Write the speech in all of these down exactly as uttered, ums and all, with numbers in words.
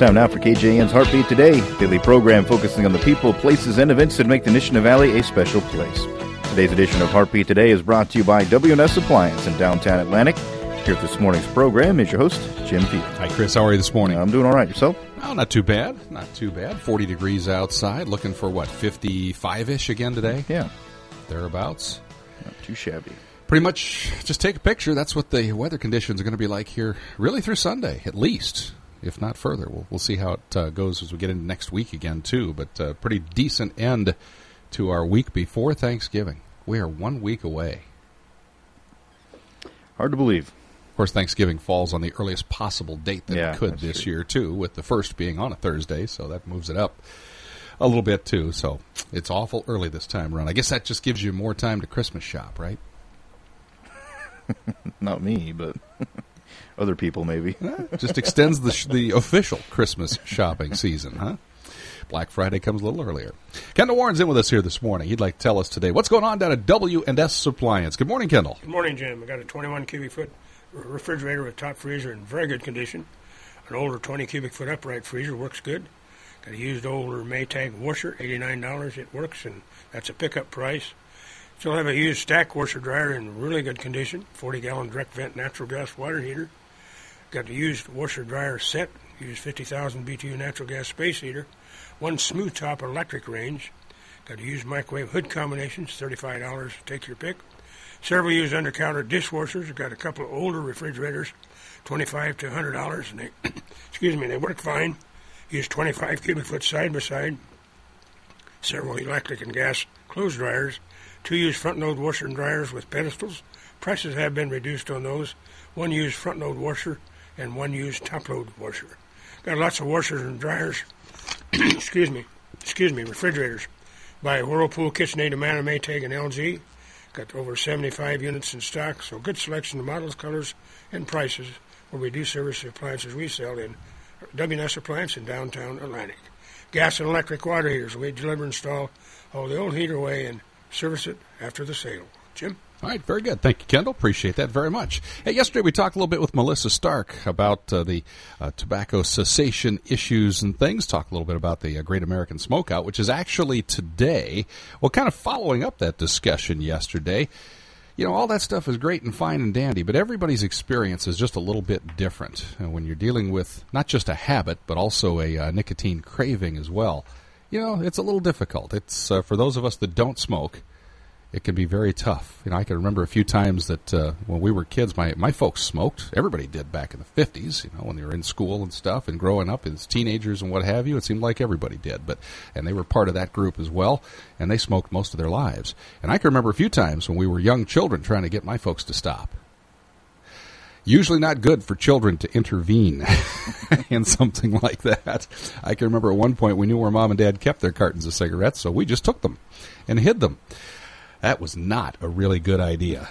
time now for K J N's Heartbeat Today, daily program focusing on the people, places, and events that make the Nishna Valley a special place. Today's edition of Heartbeat Today is brought to you by W and S Appliance in downtown Atlantic. Here at this morning's program is your host, Jim Field. Hi, Chris. How are you this morning? I'm doing all right. Yourself? Oh, not too bad. Not too bad. forty degrees outside. Looking for, what, fifty-five-ish again today? Yeah. Thereabouts. Not too shabby. Pretty much just take a picture. That's what the weather conditions are going to be like here really through Sunday, at least, if not further. We'll, we'll see how it uh, goes as we get into next week again, too. But a uh, pretty decent end to our week before Thanksgiving. We are one week away. Hard to believe. Of course, Thanksgiving falls on the earliest possible date that yeah, it could this true. year, too, with the first being on a Thursday, so that moves it up a little bit, too. So it's awful early this time around. I guess that just gives you more time to Christmas shop, right? Not me, but other people maybe. Just extends the sh- the official Christmas shopping season, huh? Black Friday comes a little earlier. Kendall Warren's in with us here this morning. He'd like to tell us today what's going on down at W and S Appliance. Good morning, Kendall. Good morning, Jim. I got a twenty-one cubic foot refrigerator with top freezer in very good condition. An older twenty cubic foot upright freezer works good. Got a used older Maytag washer, eighty-nine dollars. It works, and that's a pickup price. Still have a used stack washer dryer in really good condition, forty gallon direct vent natural gas water heater. Got the used washer dryer set, used fifty thousand B T U natural gas space heater. One smooth top electric range. Got a used microwave hood combinations, thirty-five dollars. Take your pick. Several used under-counter dishwashers. Got a couple of older refrigerators, twenty-five to one hundred dollars, and they, excuse me, they work fine. Used twenty-five cubic foot side-by-side. Several electric and gas clothes dryers. Two used front-load washer and dryers with pedestals. Prices have been reduced on those. One used front-load washer and one used top-load washer. Got lots of washers and dryers. excuse me, excuse me, refrigerators by Whirlpool, KitchenAid, Amana, Maytag, and L G. Got over seventy-five units in stock, so good selection of models, colors, and prices where we do service the appliances we sell in W and S Appliance in downtown Atlantic. Gas and electric water heaters, we deliver, install, haul the old heater away, and service it after the sale. Jim? All right, very good. Thank you, Kendall. Appreciate that very much. Hey, yesterday we talked a little bit with Melissa Stark about uh, the uh, tobacco cessation issues and things, talked a little bit about the uh, Great American Smokeout, which is actually today. Well, kind of following up that discussion yesterday, you know, all that stuff is great and fine and dandy, but everybody's experience is just a little bit different. And when you're dealing with not just a habit, but also a uh, nicotine craving as well, you know, it's a little difficult. It's uh, for those of us that don't smoke, it can be very tough. You know, I can remember a few times that uh, when we were kids, my, my folks smoked. Everybody did back in the fifties, you know, when they were in school and stuff and growing up as teenagers and what have you. It seemed like everybody did. But and they were part of that group as well, and they smoked most of their lives. And I can remember a few times when we were young children trying to get my folks to stop. Usually not good for children to intervene in something like that. I can remember at one point we knew where Mom and Dad kept their cartons of cigarettes, so we just took them and hid them. That was not a really good idea.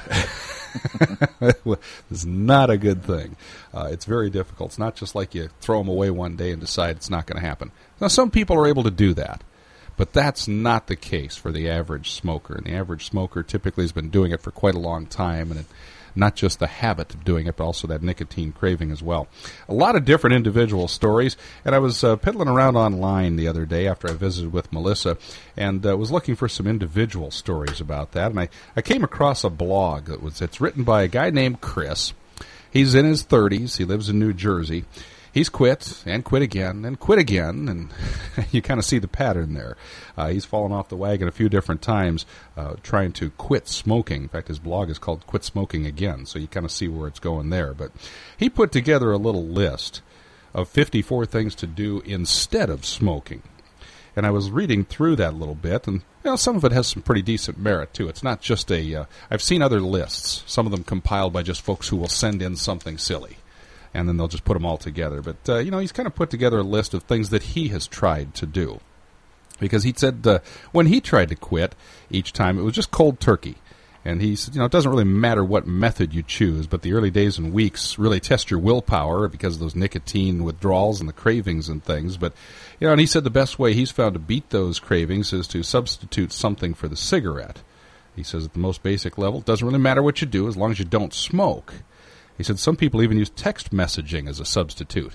It's not a good thing. Uh, it's very difficult. It's not just like you throw them away one day and decide it's not going to happen. Now, some people are able to do that, but that's not the case for the average smoker. And the average smoker typically has been doing it for quite a long time, and it, not just the habit of doing it, but also that nicotine craving as well. A lot of different individual stories, and I was uh, piddling around online the other day after I visited with Melissa, and uh, was looking for some individual stories about that, and I, I came across a blog that was it's written by a guy named Chris. He's in his thirties. He lives in New Jersey. He's quit and quit again and quit again, and you kind of see the pattern there. Uh, he's fallen off the wagon a few different times uh, trying to quit smoking. In fact, his blog is called Quit Smoking Again, so you kind of see where it's going there. But he put together a little list of fifty-four things to do instead of smoking. And I was reading through that a little bit, and you know, some of it has some pretty decent merit, too. It's not just a... Uh, I've seen other lists, some of them compiled by just folks who will send in something silly, and then they'll just put them all together. But, uh, you know, he's kind of put together a list of things that he has tried to do. Because he said uh, when he tried to quit each time, it was just cold turkey. And he said, you know, it doesn't really matter what method you choose, but the early days and weeks really test your willpower because of those nicotine withdrawals and the cravings and things. But, you know, and he said the best way he's found to beat those cravings is to substitute something for the cigarette. He says at the most basic level, it doesn't really matter what you do as long as you don't smoke. He said some people even use text messaging as a substitute.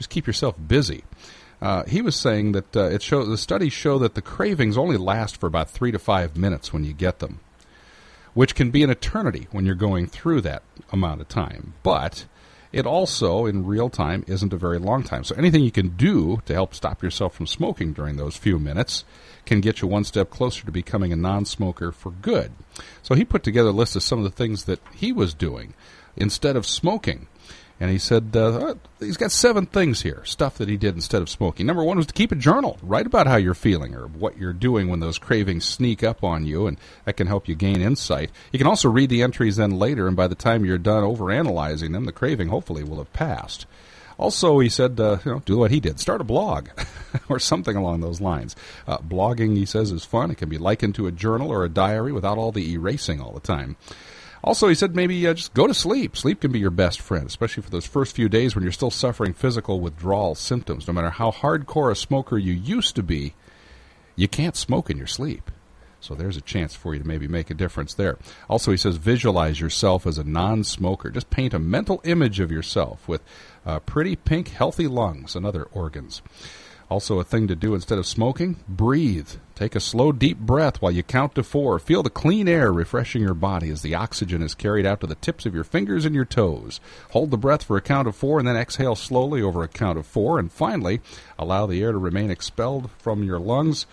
just keep yourself busy. Uh, he was saying that uh, it show, the studies show that the cravings only last for about three to five minutes when you get them, which can be an eternity when you're going through that amount of time. But it also, in real time, isn't a very long time. So anything you can do to help stop yourself from smoking during those few minutes can get you one step closer to becoming a non-smoker for good. So he put together a list of some of the things that he was doing instead of smoking. And he said uh, he's got seven things here, stuff that he did instead of smoking. Number one was to keep a journal. Write about how you're feeling or what you're doing when those cravings sneak up on you, and that can help you gain insight. You can also read the entries then later, and by the time you're done overanalyzing them, the craving hopefully will have passed. Also, he said, uh, you know, do what he did. Start a blog or something along those lines. Uh, blogging, he says, is fun. It can be likened to a journal or a diary without all the erasing all the time. Also, he said maybe uh, just go to sleep. Sleep can be your best friend, especially for those first few days when you're still suffering physical withdrawal symptoms. No matter how hardcore a smoker you used to be, you can't smoke in your sleep. So there's a chance for you to maybe make a difference there. Also, he says visualize yourself as a non-smoker. Just paint a mental image of yourself with uh, pretty pink, healthy lungs and other organs. Also, a thing to do instead of smoking, breathe. Take a slow, deep breath while you count to four. Feel the clean air refreshing your body as the oxygen is carried out to the tips of your fingers and your toes. Hold the breath for a count of four and then exhale slowly over a count of four. And finally, allow the air to remain expelled from your lungs.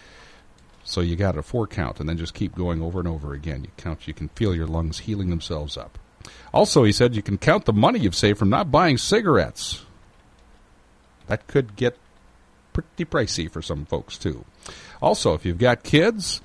So you got a four count, and then just keep going over and over again. You count, you can feel your lungs healing themselves up. Also, he said you can count the money you've saved from not buying cigarettes. That could get pretty pricey for some folks, too. Also, if you've got kids,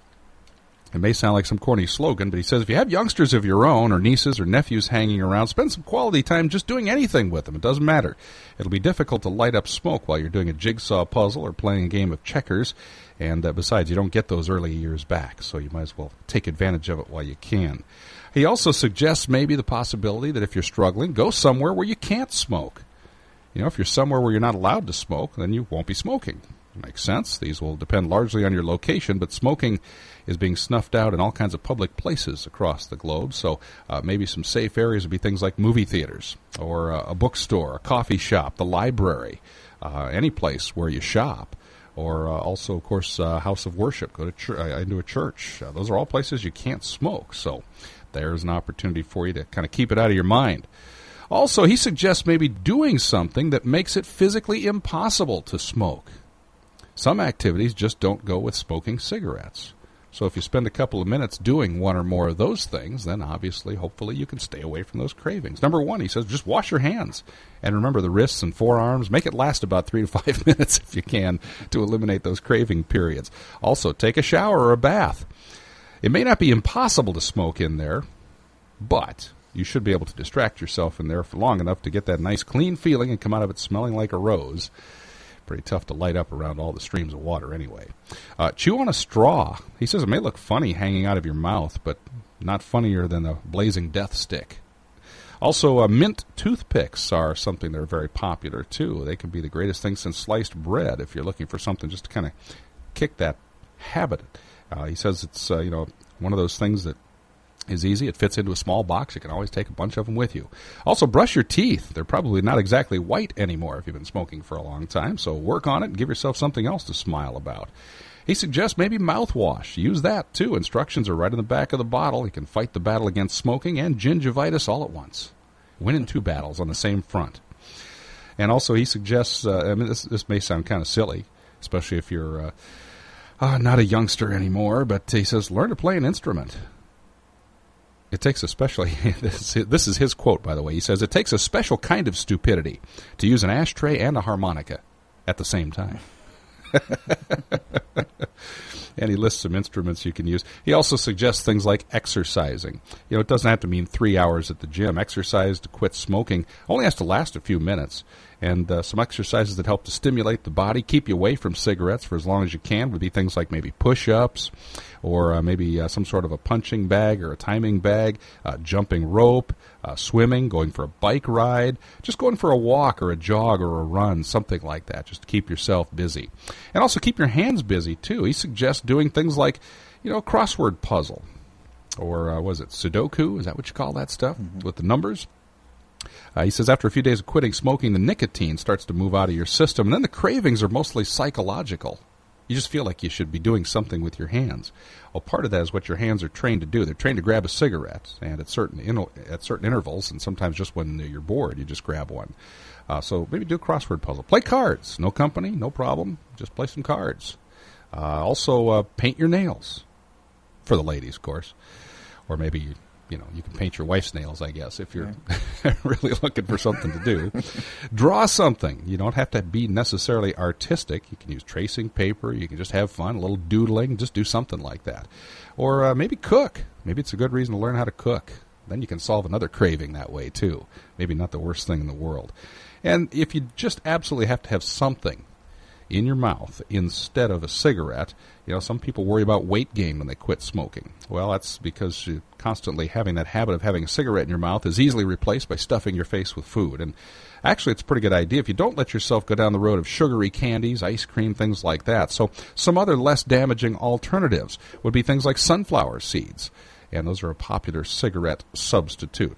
it may sound like some corny slogan, but he says if you have youngsters of your own or nieces or nephews hanging around, spend some quality time just doing anything with them. It doesn't matter. It'll be difficult to light up smoke while you're doing a jigsaw puzzle or playing a game of checkers. And uh, besides, you don't get those early years back, so you might as well take advantage of it while you can. He also suggests maybe the possibility that if you're struggling, go somewhere where you can't smoke. You know, if you're somewhere where you're not allowed to smoke, then you won't be smoking. Makes sense. These will depend largely on your location, but smoking is being snuffed out in all kinds of public places across the globe. So uh, maybe some safe areas would be things like movie theaters or uh, a bookstore, a coffee shop, the library, uh, any place where you shop. Or uh, also, of course, uh, house of worship. Go to ch- uh, into a church. Uh, those are all places you can't smoke. So there's an opportunity for you to kind of keep it out of your mind. Also, he suggests maybe doing something that makes it physically impossible to smoke. Some activities just don't go with smoking cigarettes. So if you spend a couple of minutes doing one or more of those things, then obviously, hopefully, you can stay away from those cravings. Number one, he says, just wash your hands. And remember the wrists and forearms. Make it last about three to five minutes if you can to eliminate those craving periods. Also, take a shower or a bath. It may not be impossible to smoke in there, but you should be able to distract yourself in there for long enough to get that nice clean feeling and come out of it smelling like a rose. Pretty tough to light up around all the streams of water anyway. Uh, chew on a straw. He says it may look funny hanging out of your mouth, but not funnier than a blazing death stick. Also, uh, mint toothpicks are something that are very popular, too. They can be the greatest thing since sliced bread if you're looking for something just to kind of kick that habit. Uh, he says it's uh, you know one of those things that is easy. It fits into a small box. You can always take a bunch of them with you. Also, brush your teeth. They're probably not exactly white anymore if you've been smoking for a long time, so work on it and give yourself something else to smile about. He suggests maybe mouthwash. Use that, too. Instructions are right in the back of the bottle. You can fight the battle against smoking and gingivitis all at once. Win in two battles on the same front. And also, he suggests, uh, I mean, this, this may sound kind of silly, especially if you're uh, uh, not a youngster anymore, but he says, learn to play an instrument. It takes a special, this, this is his quote, by the way. He says, it takes a special kind of stupidity to use an ashtray and a harmonica at the same time. And he lists some instruments you can use. He also suggests things like exercising. You know, it doesn't have to mean three hours at the gym. Exercise to quit smoking only has to last a few minutes. And uh, some exercises that help to stimulate the body, keep you away from cigarettes for as long as you can, would be things like maybe push-ups or uh, maybe uh, some sort of a punching bag or a timing bag, uh, jumping rope, uh, swimming, going for a bike ride, just going for a walk or a jog or a run, something like that, just to keep yourself busy. And also keep your hands busy, too. He suggests doing things like, you know, crossword puzzle or, uh, was it Sudoku? Is that what you call that stuff mm-hmm. with the numbers? Uh, he says after a few days of quitting smoking, the nicotine starts to move out of your system, and then the cravings are mostly psychological. You just feel like you should be doing something with your hands. Well, part of that is what your hands are trained to do. They're trained to grab a cigarette, and at certain in- at certain intervals, and sometimes just when you're bored, you just grab one. Uh, so maybe do a crossword puzzle. Play cards. No company, no problem. Just play some cards. Uh, also, uh, paint your nails. For the ladies, of course. Or maybe, you, you know, you can paint your wife's nails, I guess, if you're yeah. really looking for something to do. Draw something. You don't have to be necessarily artistic. You can use tracing paper. You can just have fun, a little doodling. Just do something like that. Or uh, maybe cook. Maybe it's a good reason to learn how to cook. Then you can solve another craving that way, too. Maybe not the worst thing in the world. And if you just absolutely have to have something in your mouth instead of a cigarette, you know, some people worry about weight gain when they quit smoking. Well, that's because you constantly having that habit of having a cigarette in your mouth is easily replaced by stuffing your face with food. And actually, it's a pretty good idea if you don't let yourself go down the road of sugary candies, ice cream, things like that. So some other less damaging alternatives would be things like sunflower seeds. And those are a popular cigarette substitute.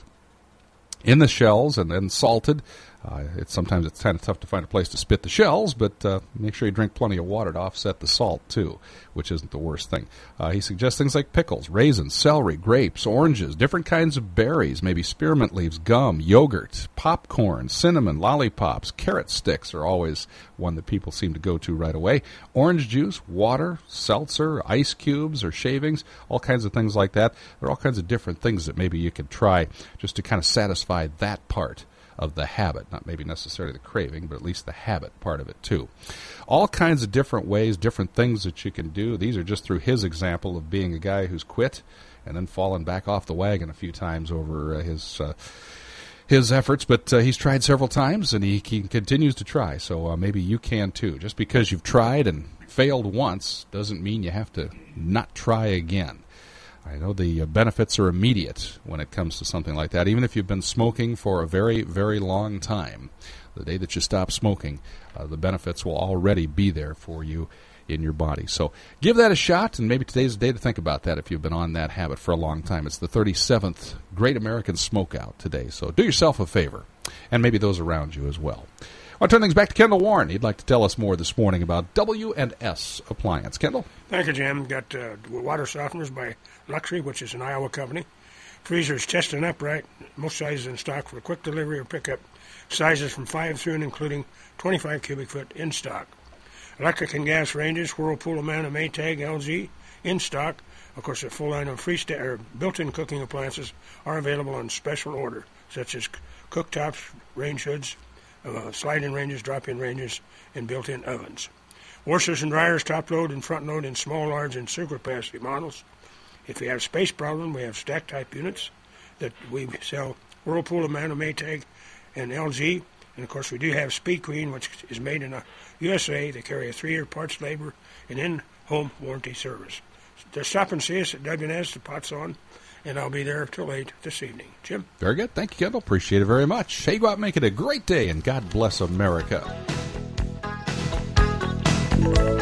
In the shells and then salted. Uh, it's sometimes it's kind of tough to find a place to spit the shells, but uh, make sure you drink plenty of water to offset the salt, too, which isn't the worst thing. Uh, he suggests things like pickles, raisins, celery, grapes, oranges, different kinds of berries, maybe spearmint leaves, gum, yogurt, popcorn, cinnamon, lollipops, carrot sticks are always one that people seem to go to right away. Orange juice, water, seltzer, ice cubes or shavings, all kinds of things like that. There are all kinds of different things that maybe you could try just to kind of satisfy that part of the habit, not maybe necessarily the craving, but at least the habit part of it too. All kinds of different ways, different things that you can do. These are just through his example of being a guy who's quit and then fallen back off the wagon a few times over uh, his uh, his efforts, but uh, he's tried several times and he, he continues to try, so uh, maybe you can too. Just because you've tried and failed once doesn't mean you have to not try again. I know the benefits are immediate when it comes to something like that. Even if you've been smoking for a very, very long time, the day that you stop smoking, uh, the benefits will already be there for you in your body. So give that a shot, and maybe today's the day to think about that if you've been on that habit for a long time. It's the thirty-seventh Great American Smokeout today, so do yourself a favor, and maybe those around you as well. I'll turn things back to Kendall Warren. He'd like to tell us more this morning about W and S Appliance. Kendall? Thank you, Jim. Got uh, water softeners by Luxury, which is an Iowa company. Freezers chest and upright. Most sizes in stock for quick delivery or pickup. Sizes from five through and including twenty-five cubic foot in stock. Electric and gas ranges, Whirlpool, Amana, Maytag, L G, in stock. Of course, a full line of freesta- or built-in cooking appliances are available on special order, such as cooktops, range hoods, Uh, slide-in ranges, drop-in ranges, and built-in ovens. Washers and dryers, top-load and front-load in small, large, and super-capacity models. If you have a space problem, we have stack-type units that we sell Whirlpool, Amana, Maytag, and L G. And, of course, we do have Speed Queen, which is made in the U S A. They carry a three-year parts, labor, and in-home warranty service. Just stop and see us at W and S. The pot's on. And I'll be there till eight this evening. Jim? Very good. Thank you, Kendall. Appreciate it very much. Hey, go out and make it a great day, and God bless America.